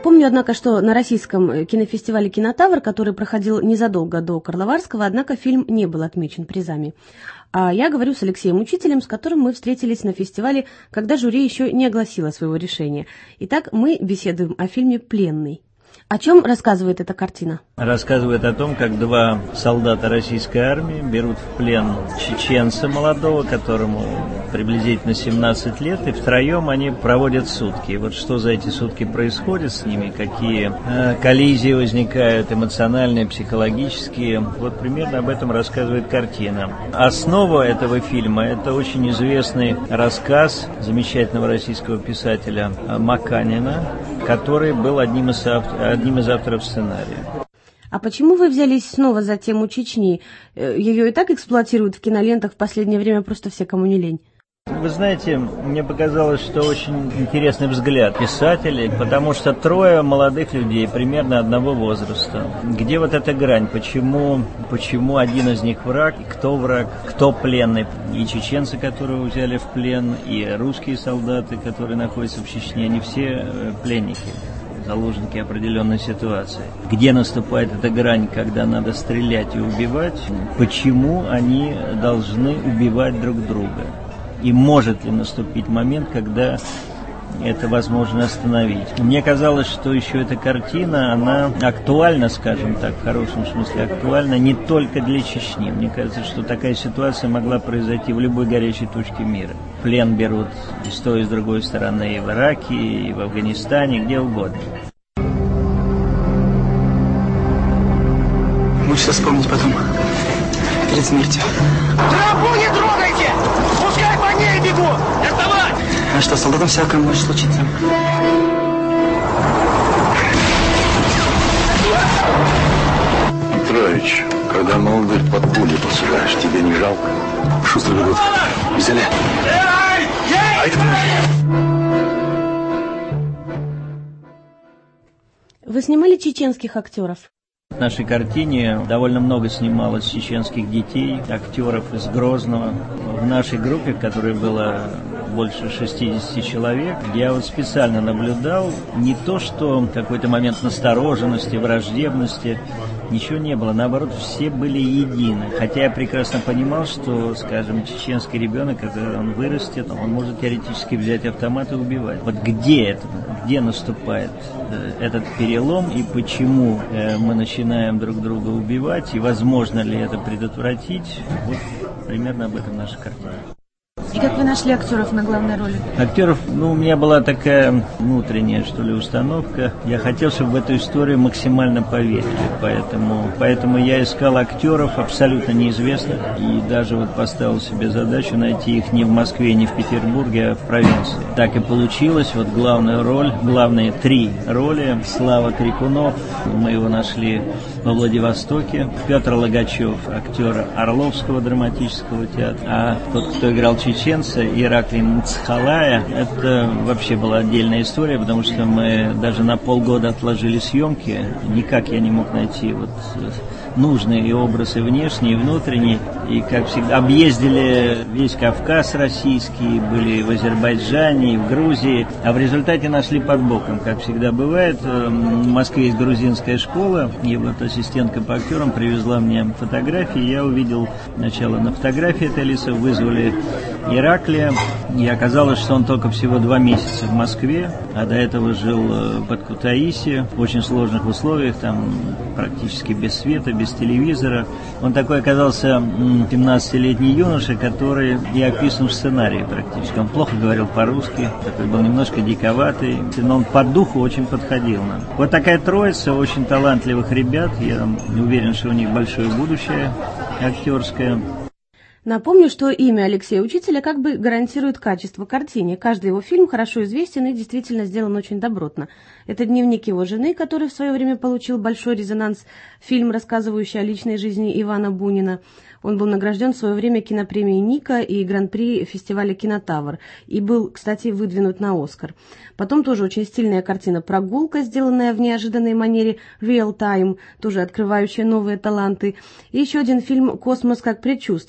Напомню, однако, что на российском кинофестивале «Кинотавр», который проходил незадолго до Карловарского, однако фильм не был отмечен призами. А я говорю с Алексеем Учителем, с которым мы встретились на фестивале, когда жюри еще не огласило своего решения. Итак, мы беседуем о фильме «Пленный». О чем рассказывает эта картина? Рассказывает о том, как два солдата российской армии берут в плен чеченца молодого, которому приблизительно 17 лет, и втроем они проводят сутки. И вот что за эти сутки происходит с ними, какие коллизии возникают, эмоциональные, психологические. Вот примерно об этом рассказывает картина. Основа этого фильма – это очень известный рассказ замечательного российского писателя Маканина, который был одним из авторов сценария. А почему вы взялись снова за тему Чечни? Ее и так эксплуатируют в кинолентах в последнее время просто все, кому не лень. Вы знаете, мне показалось, что очень интересный взгляд писателей, потому что трое молодых людей примерно одного возраста. Где вот эта грань? Почему один из них враг, кто пленный? И чеченцы, которого взяли в плен, и русские солдаты, которые находятся в Чечне, они все пленники, заложники определенной ситуации. Где наступает эта грань, когда надо стрелять и убивать? Почему они должны убивать друг друга? И может ли наступить момент, когда это возможно остановить? Мне казалось, что еще эта картина, она актуальна, скажем так, в хорошем смысле актуальна не только для Чечни. Мне кажется, что такая ситуация могла произойти в любой горячей точке мира. Плен берут и с той, и с другой стороны, и в Ираке, и в Афганистане, где угодно. Мы все вспомнить потом, перед смертью. Тропу не трогайте! Пускай по ней бегут! Доставай! А что, солдатам всякое может случиться? Петрович, когда молодых под пули посылаешь, тебе не жалко? Шустро бегут. Взяли. А это... Вы снимали чеченских актеров? В нашей картине довольно много снималось чеченских детей, актеров из Грозного. В нашей группе, в которой было больше 60 человек, я вот специально наблюдал не то, что какой-то момент настороженности, враждебности, ничего не было. Наоборот, все были едины. Хотя я прекрасно понимал, что, скажем, чеченский ребенок, когда он вырастет, он может теоретически взять автомат и убивать. Вот где наступает этот перелом и почему мы начинаем друг друга убивать, и возможно ли это предотвратить, вот примерно об этом наша картина. И как вы нашли актеров на главной роли? Актеров, у меня была такая внутренняя, что ли, установка. Я хотел, чтобы в эту историю максимально поверили, поэтому я искал актеров абсолютно неизвестных и даже вот поставил себе задачу найти их не в Москве, не в Петербурге, а в провинции. Так и получилось. Вот главные три роли. Слава Крикунов, мы его нашли во Владивостоке. Петр Логачев, актер Орловского драматического театра, а тот, кто играл чеченца, Ираклий Мцхалая, это вообще была отдельная история, потому что мы даже на полгода отложили съемки. Никак я не мог найти нужные и образы внешние и внутренние. И, как всегда, объездили весь Кавказ российский, были в Азербайджане, и в Грузии, а в результате нашли под боком, как всегда бывает. В Москве есть грузинская школа, и вот ассистентка по актерам привезла мне фотографии. Я увидел сначала на фотографии этой лица, вызвали Ираклия, и оказалось, что он только всего 2 месяца в Москве, а до этого жил под Кутаиси в очень сложных условиях, там практически без света, без телевизора. Он такой оказался 17-летний юноша, который и описан в сценарии практически. Он плохо говорил по-русски, такой был немножко диковатый, но он по духу очень подходил нам. Вот такая троица очень талантливых ребят. Я уверен, что у них большое будущее актерское. Напомню, что имя Алексея Учителя как бы гарантирует качество картине. Каждый его фильм хорошо известен и действительно сделан очень добротно. Это дневник его жены, который в свое время получил большой резонанс, фильм, рассказывающий о личной жизни Ивана Бунина. Он был награжден в свое время кинопремией «Ника» и гран-при фестиваля «Кинотавр» и был, кстати, выдвинут на «Оскар». Потом тоже очень стильная картина «Прогулка», сделанная в неожиданной манере «Real Time», тоже открывающая новые таланты. И еще один фильм «Космос как предчувствие», фильм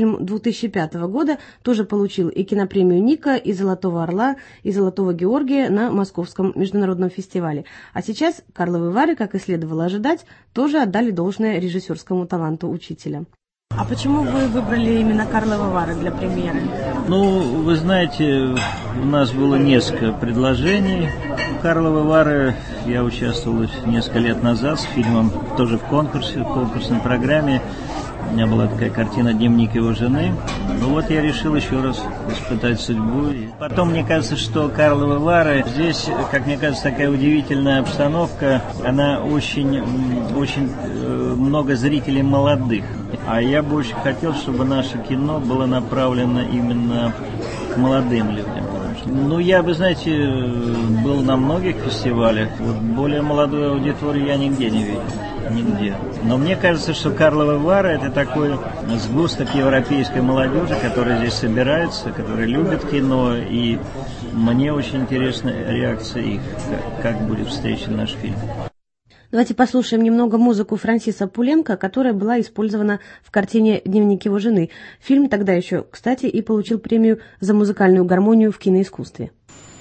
фильм 2005 года тоже получил и кинопремию Ника, и Золотого Орла, и Золотого Георгия на Московском международном фестивале. А сейчас «Карловы Вары», как и следовало ожидать, тоже отдали должное режиссерскому таланту учителя. А почему вы выбрали именно «Карловы Вары» для премьеры? Ну, вы знаете, у нас было несколько предложений. «Карловы Вары» я участвовал несколько лет назад с фильмом, тоже в конкурсной программе. У меня была такая картина «Дневник его жены». Ну вот я решил еще раз испытать судьбу. Потом, мне кажется, что «Карловы Вары», здесь, как мне кажется, такая удивительная обстановка. Она очень много зрителей молодых. А я бы очень хотел, чтобы наше кино было направлено именно к молодым людям. Ну, я, вы знаете, был на многих фестивалях. Вот более молодую аудиторию я нигде не видел. Нигде. Но мне кажется, что «Карловы Вары» — это такой сгусток европейской молодежи, которая здесь собирается, которая любит кино, и мне очень интересна реакция их, как будет встречен наш фильм. Давайте послушаем немного музыку Франсиса Пуленко, которая была использована в картине «Дневник его жены». Фильм тогда еще, кстати, и получил премию за музыкальную гармонию в киноискусстве.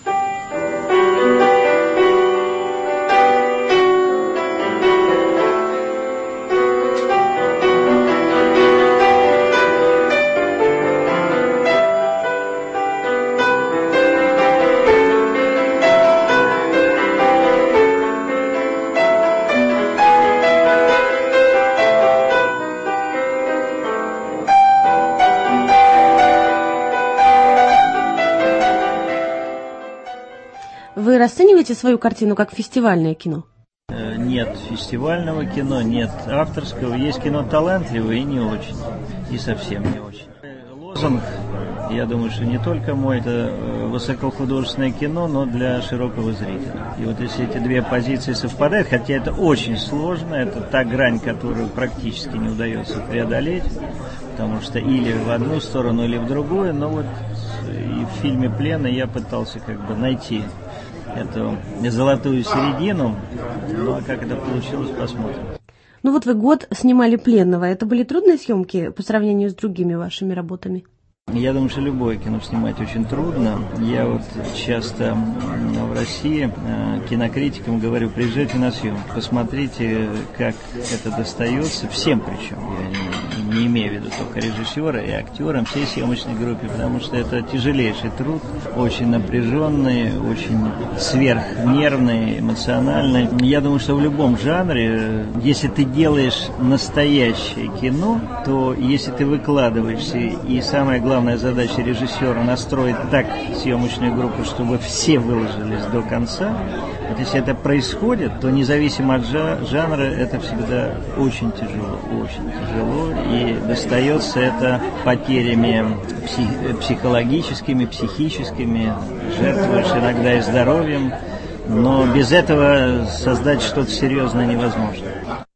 Вы расцениваете свою картину как фестивальное кино? Нет фестивального кино, нет авторского. Есть кино талантливое и не очень, и совсем не очень. Лозунг, я думаю, что не только мой, это высокохудожественное кино, но для широкого зрителя. И вот если эти две позиции совпадают, хотя это очень сложно, это та грань, которую практически не удается преодолеть, потому что или в одну сторону, или в другую, но вот и в фильме «Плен» я пытался как бы найти эту золотую середину, ну а как это получилось, посмотрим. Ну вот вы год снимали «Пленного». Это были трудные съемки по сравнению с другими вашими работами? Я думаю, что любое кино снимать очень трудно. Я вот часто в России кинокритикам говорю: приезжайте на съемку, посмотрите, как это достается, всем причем, я не имею в виду только режиссера и актерам, всей съемочной группе, потому что это тяжелейший труд, очень напряженный, очень сверхнервный, эмоциональный. Я думаю, что в любом жанре, если ты делаешь настоящее кино, то если ты выкладываешься, и самое главное, задача режиссера настроить так съемочную группу, чтобы все выложились до конца. Вот если это происходит, то независимо от жанра, это всегда очень тяжело, и достается это потерями психологическими, психическими, жертвуешь иногда и здоровьем, но без этого создать что-то серьезное невозможно.